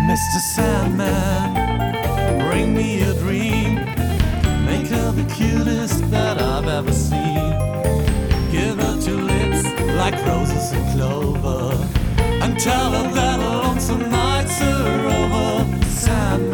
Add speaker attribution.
Speaker 1: Mr. Sandman, bring me a dream. Make her the cutest that I've ever seen. Give her two lips like roses and clover, and tell her that lonesome nights are over. Sandman.